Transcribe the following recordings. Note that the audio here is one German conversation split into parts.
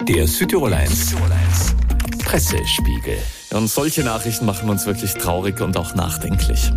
Der Südtirol 1 Pressespiegel. Und solche Nachrichten machen uns wirklich traurig und auch nachdenklich.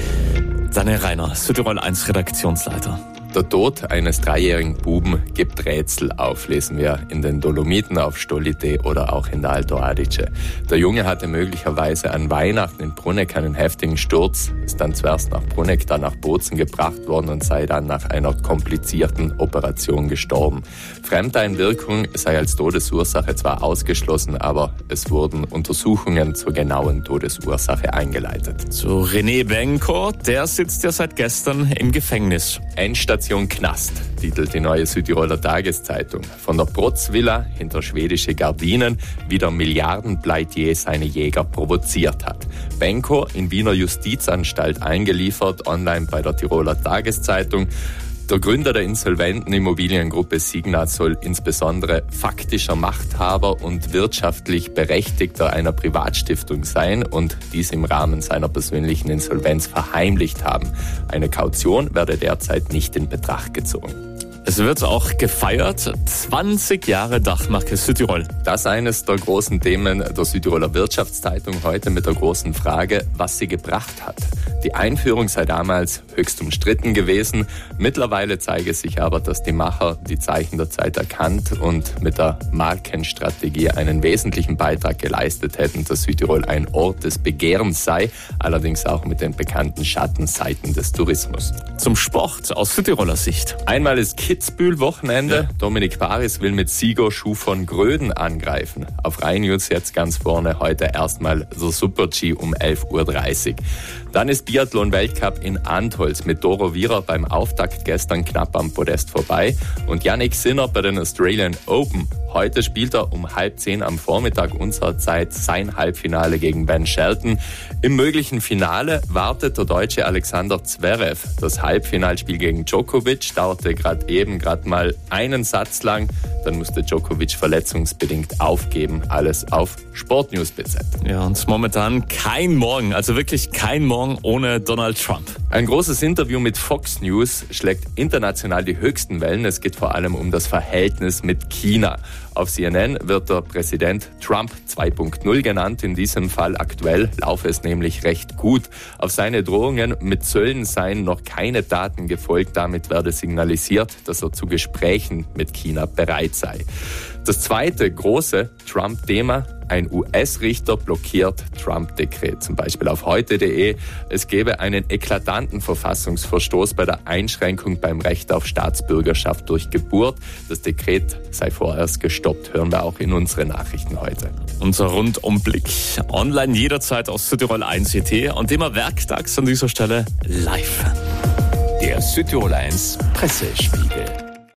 Daniel Reiner, Südtirol 1 Redaktionsleiter. Der Tod eines 3-jährigen Buben gibt Rätsel auf, lesen wir in den Dolomiten auf Stolite oder auch in der Alto Adige. Der Junge hatte möglicherweise an Weihnachten in Bruneck einen heftigen Sturz, ist dann zuerst nach Bruneck, dann nach Bozen gebracht worden und sei dann nach einer komplizierten Operation gestorben. Fremdeinwirkung sei als Todesursache zwar ausgeschlossen, aber es wurden Untersuchungen zur genauen Todesursache eingeleitet. Zu René Benko, der sitzt ja seit gestern im Gefängnis. Endstation Knast, titelt die Neue Südtiroler Tageszeitung. Von der Protzvilla hinter schwedische Gardinen, wie der Milliardenpleitier seine Jäger provoziert hat. Benko in Wiener Justizanstalt eingeliefert, online bei der Tiroler Tageszeitung. Der Gründer der insolventen Immobiliengruppe Signat soll insbesondere faktischer Machthaber und wirtschaftlich Berechtigter einer Privatstiftung sein und dies im Rahmen seiner persönlichen Insolvenz verheimlicht haben. Eine Kaution werde derzeit nicht in Betracht gezogen. Es wird auch gefeiert, 20 Jahre Dachmarke Südtirol. Das ist eines der großen Themen der Südtiroler Wirtschaftszeitung heute mit der großen Frage, was sie gebracht hat. Die Einführung sei damals höchst umstritten gewesen. Mittlerweile zeige sich aber, dass die Macher die Zeichen der Zeit erkannt und mit der Markenstrategie einen wesentlichen Beitrag geleistet hätten, dass Südtirol ein Ort des Begehrens sei, allerdings auch mit den bekannten Schattenseiten des Tourismus. Zum Sport aus Südtiroler Sicht. Einmal ist Kitzbühel-Wochenende. Ja. Dominik Paris will mit Sieger Schuh von Gröden angreifen. Auf Rhein News jetzt ganz vorne heute erstmal der Super-G um 11.30 Uhr. Dann ist Biathlon-Weltcup in Antholz mit Doro Wierer beim Auftakt gestern knapp am Podest vorbei. Und Yannick Sinner bei den Australian Open. Heute spielt er um 9:30 am Vormittag unserer Zeit sein Halbfinale gegen Ben Shelton. Im möglichen Finale wartet der Deutsche Alexander Zverev. Das Halbfinalspiel gegen Djokovic dauerte gerade mal einen Satz lang. Dann musste Djokovic verletzungsbedingt aufgeben. Alles auf Sportnews.bz. Ja, und momentan kein Morgen, also wirklich kein Morgen ohne Donald Trump. Ein großes Interview mit Fox News schlägt international die höchsten Wellen. Es geht vor allem um das Verhältnis mit China. Auf CNN wird der Präsident Trump 2.0 genannt. In diesem Fall aktuell laufe es nämlich recht gut. Auf seine Drohungen mit Zöllen seien noch keine Taten gefolgt. Damit werde signalisiert, dass er zu Gesprächen mit China bereit sei. Das zweite große Trump-Thema: ein US-Richter blockiert Trump-Dekret. Zum Beispiel auf heute.de. Es gebe einen eklatanten Verfassungsverstoß bei der Einschränkung beim Recht auf Staatsbürgerschaft durch Geburt. Das Dekret sei vorerst gestoppt. Hören wir auch in unsere Nachrichten heute. Unser Rundumblick online jederzeit aus Südtirol 1.at und immer werktags an dieser Stelle live. Der Südtirol 1 Pressespiegel.